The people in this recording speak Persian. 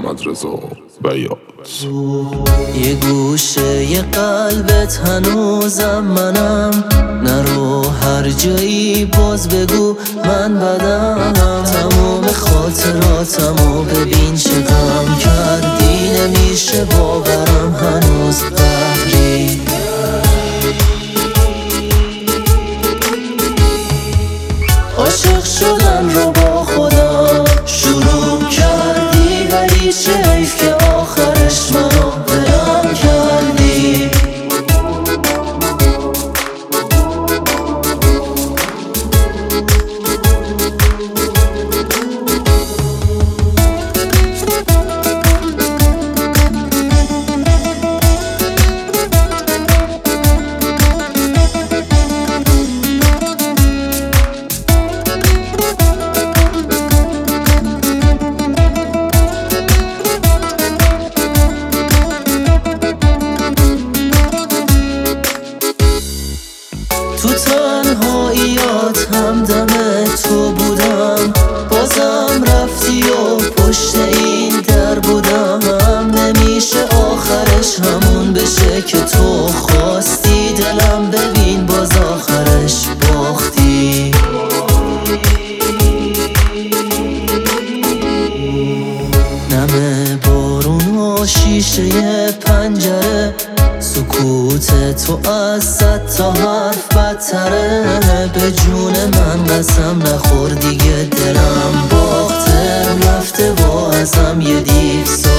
محمد رضا بیات. یه گوشه یه قلبت هنوزم منم، نرو هر جایی باز بگو من بدم. تمام خاطراتمو ببین چه غم کردی، نمیشه باورم هنوز قهری. عاشق شدن رو با خدا شروع کردی، ولی چه حیف که آخرش منو ولم کردی. تو تنهاییات همدم تو بودم، بازم رفتی و پشت این در بودم. نمیشه آخرش همون بشه که تو خواستی، دلم ببین باز آخرش باختی. نم بارون و شیشه پنجره، سکوت تو از 100 تا حرف بدتره. به جون من قسم نخور دیگه، دلم باخته رفته و ازم یه دیو